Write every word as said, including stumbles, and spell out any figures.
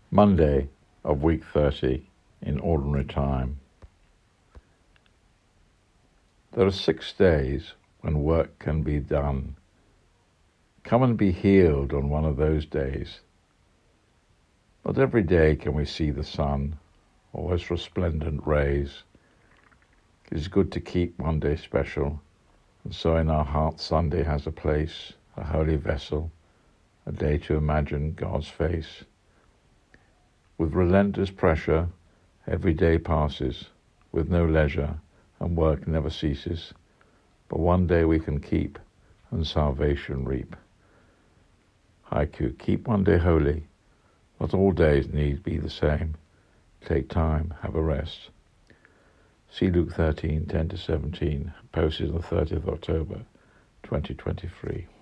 Monday of week thirty in ordinary time. There are six days when work can be done. Come and be healed on one of those days. Not every day can we see the sun or its resplendent rays. It is good to keep one day special, and so in our hearts Sunday has a place, a holy vessel, a day to imagine God's face. With relentless pressure, every day passes, with no leisure, and work never ceases. But one day we can keep, and salvation reap. Haiku, keep one day holy. Not all days need be the same. Take time, have a rest. See Luke thirteen, ten to seventeen, posted on the thirtieth of October, twenty twenty-three.